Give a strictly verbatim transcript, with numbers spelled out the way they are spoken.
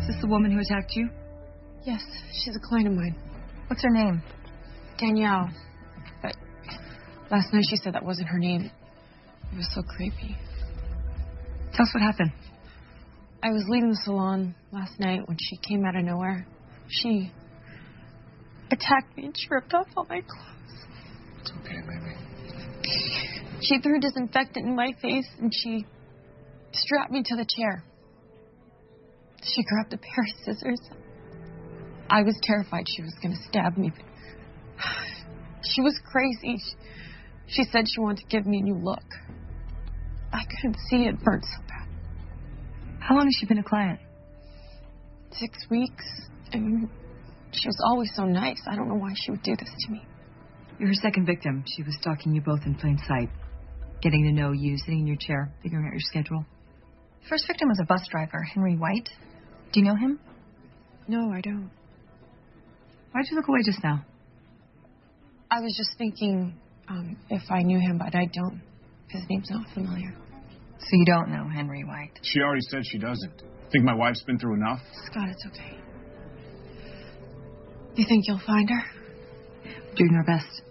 this the woman who attacked you? Yes, she's a client of mine. What's her name? Danielle. But last night she said that wasn't her name. It was so creepy. Tell us what happened. I was leaving the salon last night when she came out of nowhere. She attacked me and she ripped off all my clothes. It's okay, baby. She threw disinfectant in my face and she strapped me to the chair. She grabbed a pair of scissors. I was terrified she was going to stab me, but she was crazy. She said she wanted to give me a new look. I couldn't see it burnt so bad. How long has she been a client? Six weeks. I mean, she was always so nice. I don't know why she would do this to me. You're her second victim. She was stalking you both in plain sight. Getting to know you, sitting in your chair, figuring out your schedule. First victim was a bus driver, Henry White. Do you know him? No, I don't. Why'd you look away just now? I was just thinking um, if I knew him, but I don't. His name's not familiar. So you don't know Henry White? She already said she doesn't. Think my wife's been through enough? Scott, it's okay. You think you'll find her? Doing our best.